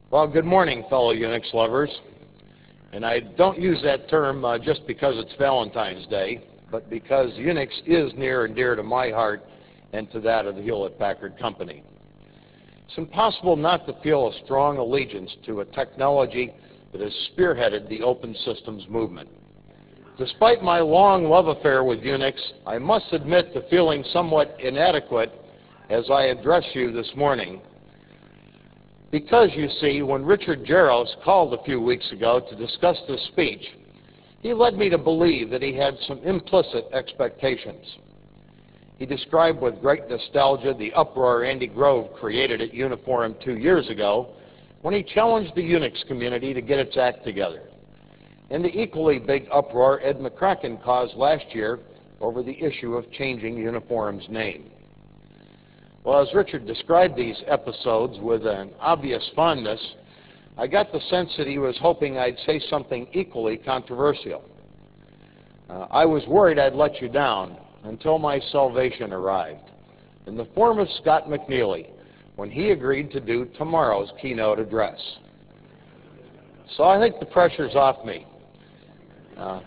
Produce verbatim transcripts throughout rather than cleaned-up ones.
Well, good morning, fellow Unix lovers. And I don't use that term uh, just because it's Valentine's Day, but because Unix is near and dear to my heart and to that of the Hewlett-Packard Company. It's impossible not to feel a strong allegiance to a technology that has spearheaded the open systems movement. Despite my long love affair with Unix, I must admit to feeling somewhat inadequate as I address you this morning. Because, you see, when Richard Jaros called a few weeks ago to discuss this speech, he led me to believe that he had some implicit expectations. He described with great nostalgia the uproar Andy Grove created at Uniforum two years ago when he challenged the Unix community to get its act together, and the equally big uproar Ed McCracken caused last year over the issue of changing Uniforum's name. Well, as Richard described these episodes with an obvious fondness, I got the sense that he was hoping I'd say something equally controversial. Uh, I was worried I'd let you down until my salvation arrived, in the form of Scott McNealy, when he agreed to do tomorrow's keynote address. So I think the pressure's off me. Uh,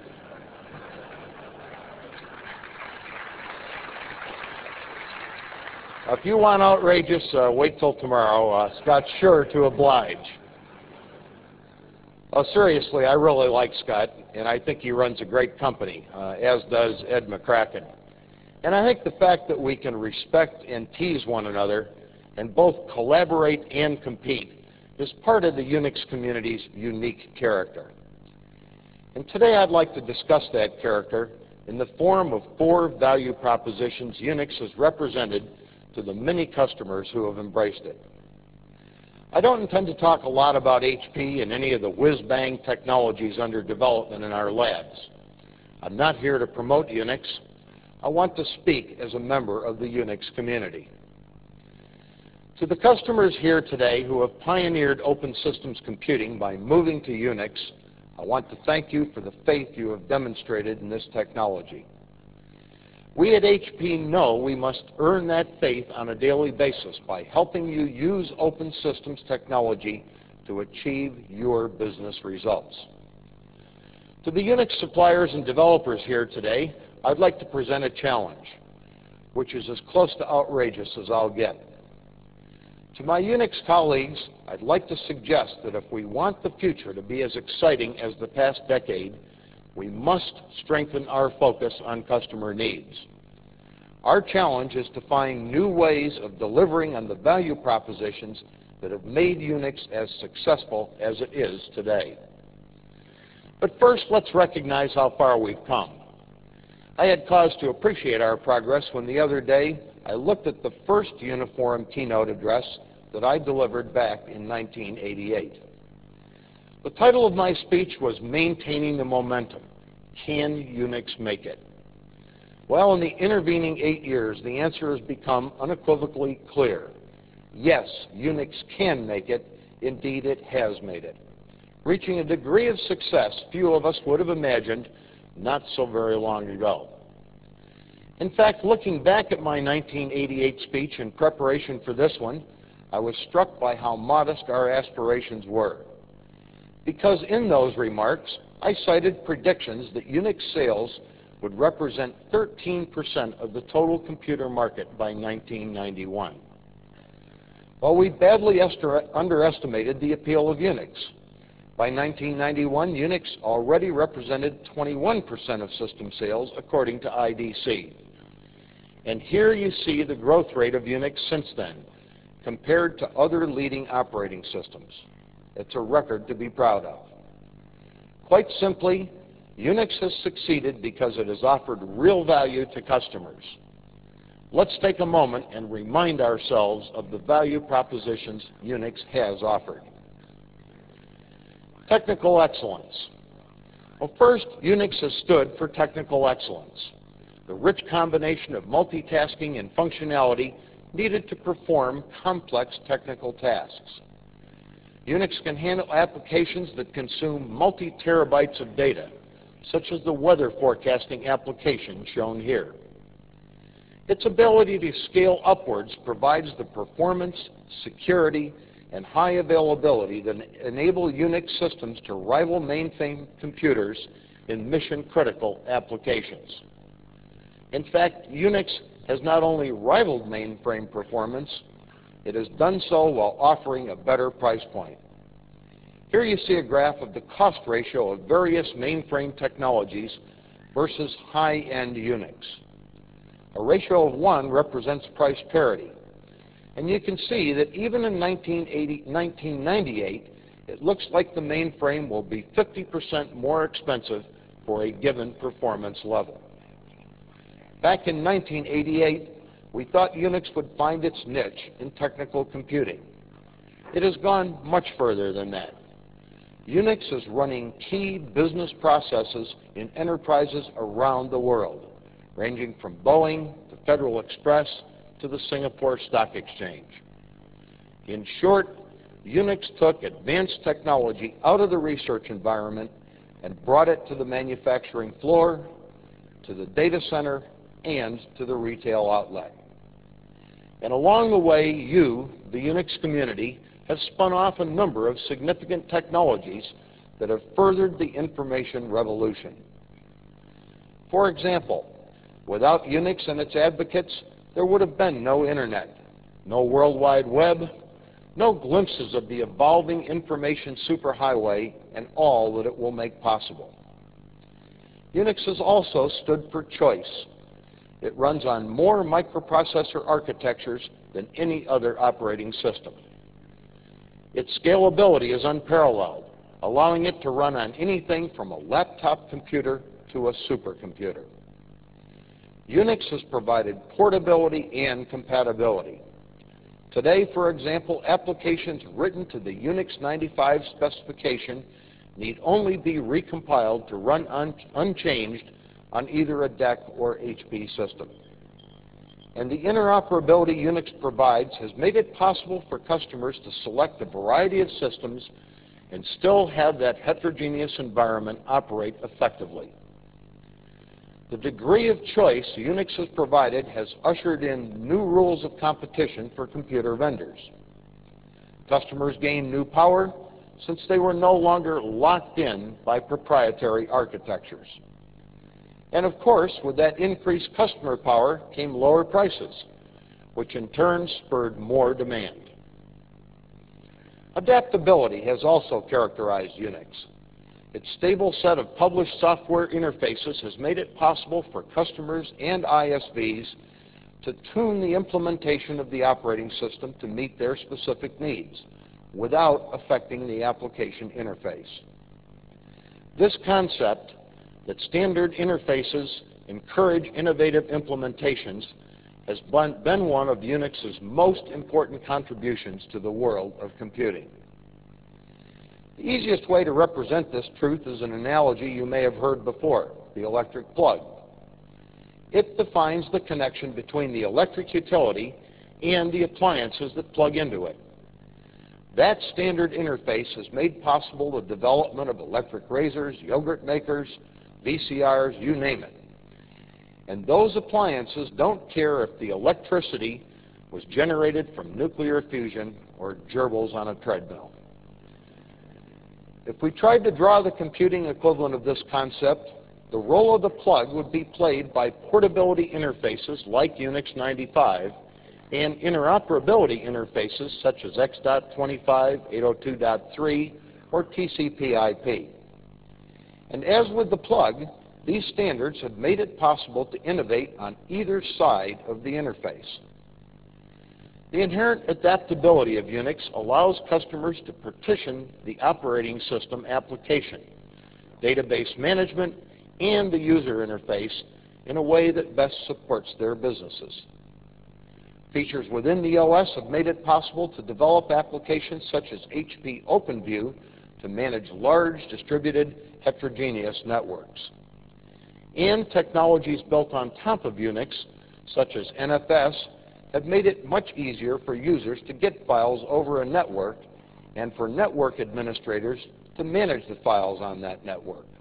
If you want outrageous, uh, wait till tomorrow. Uh, Scott's sure to oblige. Well, seriously, I really like Scott, and I think he runs a great company, uh, as does Ed McCracken. And I think the fact that we can respect and tease one another and both collaborate and compete is part of the Unix community's unique character. And today I'd like to discuss that character in the form of four value propositions Unix has represented to the many customers who have embraced it. I don't intend to talk a lot about H P and any of the whiz-bang technologies under development in our labs. I'm not here to promote Unix. I want to speak as a member of the Unix community. To the customers here today who have pioneered open systems computing by moving to Unix, I want to thank you for the faith you have demonstrated in this technology. We at H P know we must earn that faith on a daily basis by helping you use open systems technology to achieve your business results. To the Unix suppliers and developers here today, I'd like to present a challenge, which is as close to outrageous as I'll get. To my Unix colleagues, I'd like to suggest that if we want the future to be as exciting as the past decade, we must strengthen our focus on customer needs. Our challenge is to find new ways of delivering on the value propositions that have made Unix as successful as it is today. But first, let's recognize how far we've come. I had cause to appreciate our progress when the other day I looked at the first Uniforum keynote address that I delivered back in nineteen eighty-eight. The title of my speech was Maintaining the Momentum. Can Unix make it? Well, in the intervening eight years, the answer has become unequivocally clear. Yes, Unix can make it. Indeed, it has made it, reaching a degree of success few of us would have imagined not so very long ago. In fact, looking back at my nineteen eighty-eight speech in preparation for this one, I was struck by how modest our aspirations were. Because in those remarks, I cited predictions that Unix sales would represent thirteen percent of the total computer market by nineteen ninety-one. Well, we badly underestimated the appeal of Unix. By nineteen ninety-one, Unix already represented twenty-one percent of system sales, according to I D C. And here you see the growth rate of Unix since then, compared to other leading operating systems. It's a record to be proud of. Quite simply, Unix has succeeded because it has offered real value to customers. Let's take a moment and remind ourselves of the value propositions Unix has offered. Technical excellence. Well, first, Unix has stood for technical excellence, the rich combination of multitasking and functionality needed to perform complex technical tasks. Unix can handle applications that consume multi-terabytes of data, such as the weather forecasting application shown here. Its ability to scale upwards provides the performance, security, and high availability that enable Unix systems to rival mainframe computers in mission-critical applications. In fact, Unix has not only rivaled mainframe performance, it has done so while offering a better price point. Here you see a graph of the cost ratio of various mainframe technologies versus high-end Unix. A ratio of one represents price parity. And you can see that even in nineteen ninety-eight, it looks like the mainframe will be fifty percent more expensive for a given performance level. Back in nineteen eighty-eight, we thought Unix would find its niche in technical computing. It has gone much further than that. Unix is running key business processes in enterprises around the world, ranging from Boeing to Federal Express to the Singapore Stock Exchange. In short, Unix took advanced technology out of the research environment and brought it to the manufacturing floor, to the data center, and to the retail outlet. And along the way, you, the Unix community, have spun off a number of significant technologies that have furthered the information revolution. For example, without Unix and its advocates, there would have been no internet, no World Wide Web, no glimpses of the evolving information superhighway and all that it will make possible. Unix has also stood for choice. It runs on more microprocessor architectures than any other operating system. Its scalability is unparalleled, allowing it to run on anything from a laptop computer to a supercomputer. Unix has provided portability and compatibility. Today, for example, applications written to the Unix ninety-five specification need only be recompiled to run un unchanged on either a D E C or H P system. And the interoperability Unix provides has made it possible for customers to select a variety of systems and still have that heterogeneous environment operate effectively. The degree of choice Unix has provided has ushered in new rules of competition for computer vendors. Customers gain new power since they were no longer locked in by proprietary architectures. And of course, with that increased customer power came lower prices, which in turn spurred more demand. Adaptability has also characterized Unix. Its stable set of published software interfaces has made it possible for customers and I S Vs to tune the implementation of the operating system to meet their specific needs without affecting the application interface. This concept that standard interfaces encourage innovative implementations has been one of Unix's most important contributions to the world of computing. The easiest way to represent this truth is an analogy you may have heard before, the electric plug. It defines the connection between the electric utility and the appliances that plug into it. That standard interface has made possible the development of electric razors, yogurt makers, V C Rs, you name it. And those appliances don't care if the electricity was generated from nuclear fusion or gerbils on a treadmill. If we tried to draw the computing equivalent of this concept, the role of the plug would be played by portability interfaces like Unix ninety-five and interoperability interfaces such as X twenty-five, eight oh two dot three, or T C P I P. And as with the plug, these standards have made it possible to innovate on either side of the interface. The inherent adaptability of Unix allows customers to partition the operating system application, database management, and the user interface in a way that best supports their businesses. Features within the O S have made it possible to develop applications such as H P OpenView to manage large distributed heterogeneous networks. And technologies built on top of Unix, such as N F S, have made it much easier for users to get files over a network and for network administrators to manage the files on that network.